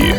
новости.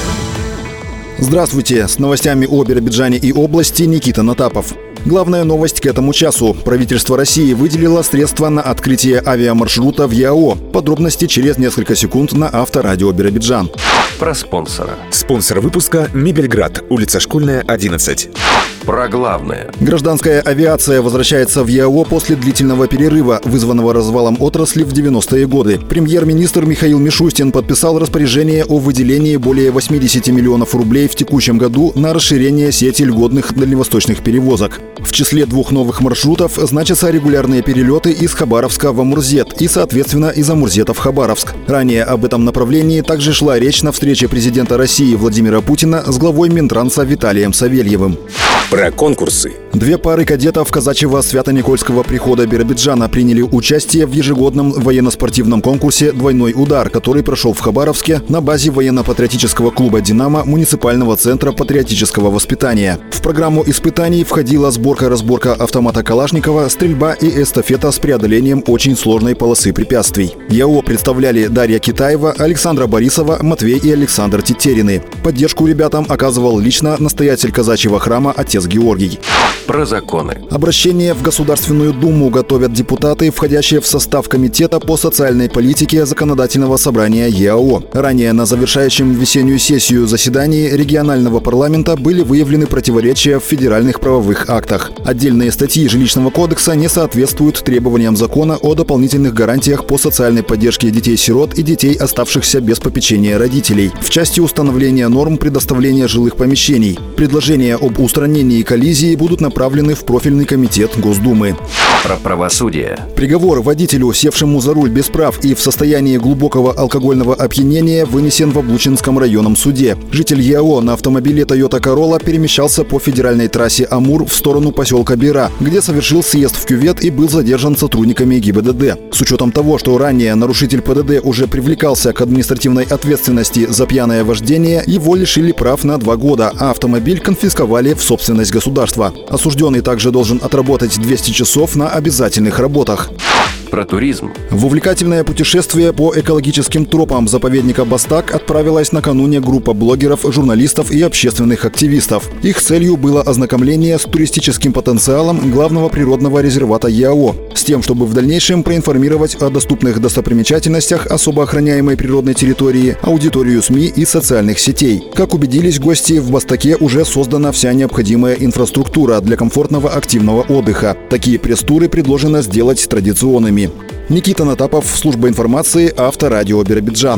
Здравствуйте! С новостями о Биробиджане и области Никита Натапов. Главная новость к этому часу. Правительство России выделило средства на открытие авиамаршрута в ЯО. Подробности через несколько секунд на Авторадио Биробиджан. Про спонсора. Спонсор выпуска «Мебельград», улица Школьная, 11. Про главное. Гражданская авиация возвращается в ЯО после длительного перерыва, вызванного развалом отрасли в 90-е годы. Премьер-министр Михаил Мишустин подписал распоряжение о выделении более 80 миллионов рублей в текущем году на расширение сети льготных дальневосточных перевозок. В числе двух новых маршрутов значатся регулярные перелеты из Хабаровска в Амурзет и, соответственно, из Амурзета в Хабаровск. Ранее об этом направлении также шла речь на встрече президента России Владимира Путина с главой Минтранса Виталием Савельевым. Про конкурсы. Две пары кадетов казачьего Свято-Никольского прихода Биробиджана приняли участие в ежегодном военно-спортивном конкурсе «Двойной удар», который прошел в Хабаровске на базе военно-патриотического клуба «Динамо» муниципального центра патриотического воспитания. В программу испытаний входила сборка-разборка автомата Калашникова, стрельба и эстафета с преодолением очень сложной полосы препятствий. ЯО представляли Дарья Китаева, Александра Борисова, Матвей и Александр Тетерины. Поддержку ребятам оказывал лично настоятель казачьего храма отец Георгий. Про законы. Обращение в Государственную Думу готовят депутаты, входящие в состав Комитета по социальной политике Законодательного собрания ЕАО. Ранее на завершающем весеннюю сессию заседании регионального парламента были выявлены противоречия в федеральных правовых актах. Отдельные статьи Жилищного кодекса не соответствуют требованиям закона о дополнительных гарантиях по социальной поддержке детей-сирот и детей, оставшихся без попечения родителей, в части установления норм предоставления жилых помещений. Предложения об устранении коллизии будут направлены в профильный комитет Госдумы. Про правосудие. Приговор водителю, севшему за руль без прав и в состоянии глубокого алкогольного опьянения, вынесен в Облучинском районном суде. Житель ЯО на автомобиле Toyota Corolla перемещался по федеральной трассе Амур в сторону поселка Бира, где совершил съезд в кювет и был задержан сотрудниками ГИБДД. С учетом того, что ранее нарушитель ПДД уже привлекался к административной ответственности за пьяное вождение, его лишили прав на 2 года, а автомобиль конфисковали в собственность государства. Осужденный также должен отработать 200 часов на обязательных работах. Про туризм. В увлекательное путешествие по экологическим тропам заповедника Бастак отправилась накануне группа блогеров, журналистов и общественных активистов. Их целью было ознакомление с туристическим потенциалом главного природного резервата ЯО, с тем, чтобы в дальнейшем проинформировать о доступных достопримечательностях особо охраняемой природной территории, аудиторию СМИ и социальных сетей. Как убедились гости, в Бастаке уже создана вся необходимая инфраструктура для комфортного активного отдыха. Такие пресс-туры предложено сделать традиционными. Никита Натапов, служба информации, Авторадио Биробиджан.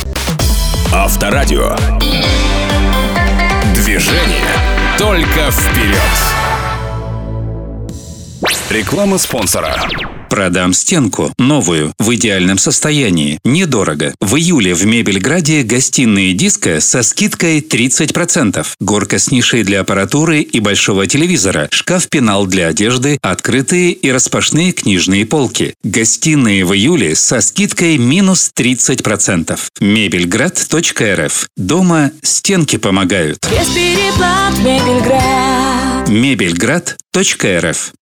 Авторадио. Движение только вперед. Реклама спонсора. Продам стенку. Новую. В идеальном состоянии. Недорого. В июле в Мебельграде гостиные диско со скидкой 30%. Горка с нишей для аппаратуры и большого телевизора. Шкаф-пенал для одежды. Открытые и распашные книжные полки. Гостиные в июле со скидкой минус 30%. Мебельград.рф. Дома стенки помогают. Без переплат Мебельград. Мебельград.рф.